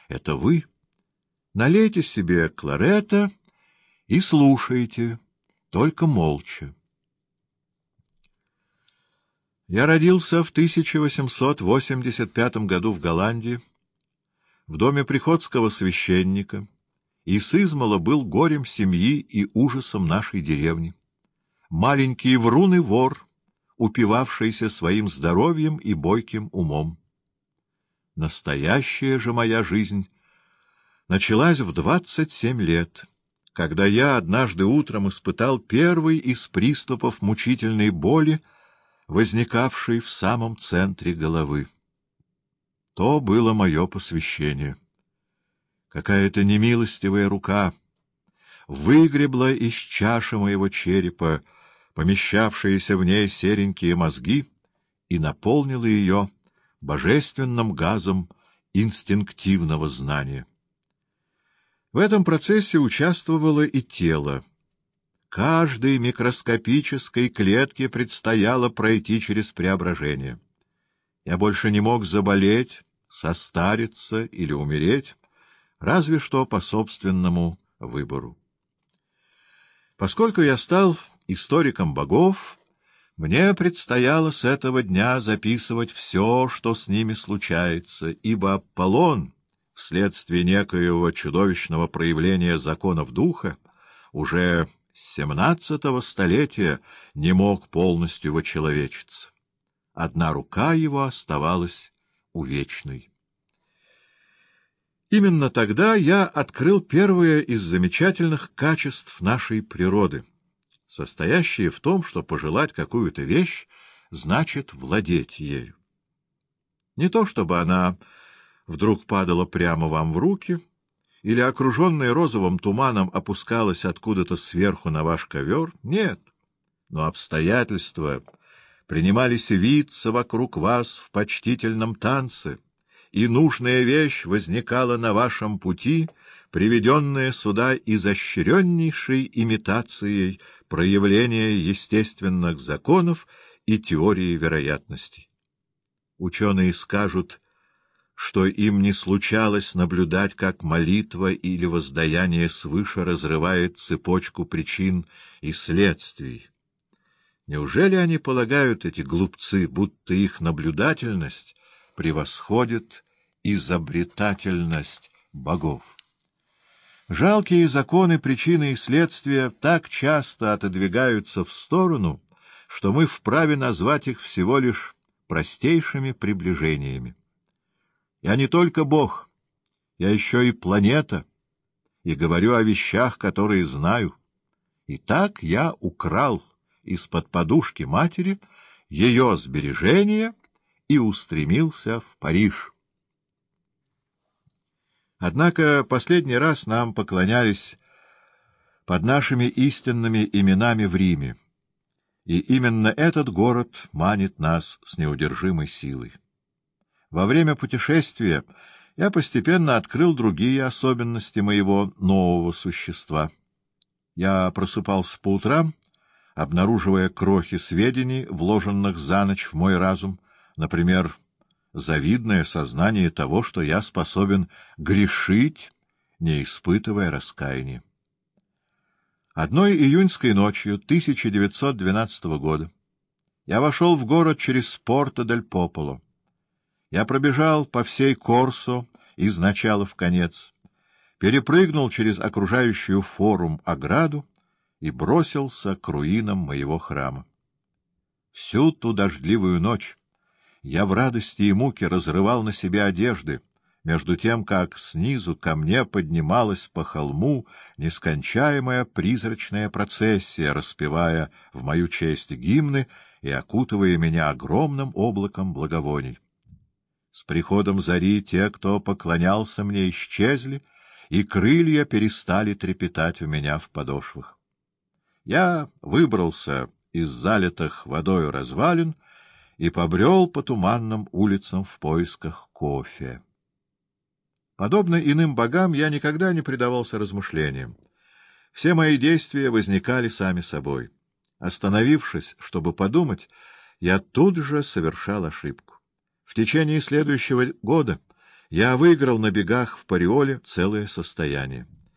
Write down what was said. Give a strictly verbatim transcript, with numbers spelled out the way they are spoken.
— это вы. Налейте себе кларета и слушайте, только молча. Я родился в тысяча восемьсот восемьдесят пятом году в Голландии, в доме приходского священника, и сызмала был горем семьи и ужасом нашей деревни. Маленький врун и вор, упивавшийся своим здоровьем и бойким умом. Настоящая же моя жизнь началась в двадцать семь лет, когда я однажды утром испытал первый из приступов мучительной боли, возникавший в самом центре головы. То было мое посвящение. Какая-то немилостивая рука выгребла из чаши моего черепа помещавшиеся в ней серенькие мозги и наполнила ее божественным газом инстинктивного знания. В этом процессе участвовало и тело. Каждой микроскопической клетке предстояло пройти через преображение. Я больше не мог заболеть, состариться или умереть, разве что по собственному выбору. Поскольку я стал историком богов, мне предстояло с этого дня записывать все, что с ними случается, ибо Аполлон, вследствие некоего чудовищного проявления законов духа, уже с семнадцатого столетия не мог полностью вочеловечиться. Одна рука его оставалась увечной. Именно тогда я открыл первое из замечательных качеств нашей природы, состоящее в том, что пожелать какую-то вещь значит владеть ею. Не то чтобы она вдруг падала прямо вам в руки, или, окруженная розовым туманом, опускалась откуда-то сверху на ваш ковер. Нет, но обстоятельства принимались виться вокруг вас в почтительном танце, и нужная вещь возникала на вашем пути, приведенная сюда изощреннейшей имитацией проявления естественных законов и теории вероятностей. Ученые скажут, что им не случалось наблюдать, как молитва или воздаяние свыше разрывает цепочку причин и следствий. Неужели они полагают, эти глупцы, будто их наблюдательность превосходит изобретательность богов? Жалкие законы причины и следствия так часто отодвигаются в сторону, что мы вправе назвать их всего лишь простейшими приближениями. Я не только Бог, я еще и планета, и говорю о вещах, которые знаю. И так я украл из-под подушки матери ее сбережения и устремился в Париж. Однако последний раз нам поклонялись под нашими истинными именами в Риме, и именно этот город манит нас с неудержимой силой. Во время путешествия я постепенно открыл другие особенности моего нового существа. Я просыпался по утрам, обнаруживая крохи сведений, вложенных за ночь в мой разум, например, завидное сознание того, что я способен грешить, не испытывая раскаяния. Одной июньской ночью тысяча девятьсот двенадцатого года я вошел в город через Порто-дель-Пополо. Я пробежал по всей Корсо из начала в конец, перепрыгнул через окружающую форум ограду и бросился к руинам моего храма. Всю ту дождливую ночь я в радости и муке разрывал на себе одежды, между тем, как снизу ко мне поднималась по холму нескончаемая призрачная процессия, распевая в мою честь гимны и окутывая меня огромным облаком благовоний. С приходом зари те, кто поклонялся мне, исчезли, и крылья перестали трепетать у меня в подошвах. Я выбрался из залитых водою развалин и побрел по туманным улицам в поисках кофе. Подобно иным богам, я никогда не предавался размышлениям. Все мои действия возникали сами собой. Остановившись, чтобы подумать, я тут же совершал ошибку. В течение следующего года я выиграл на бегах в Париоле целое состояние.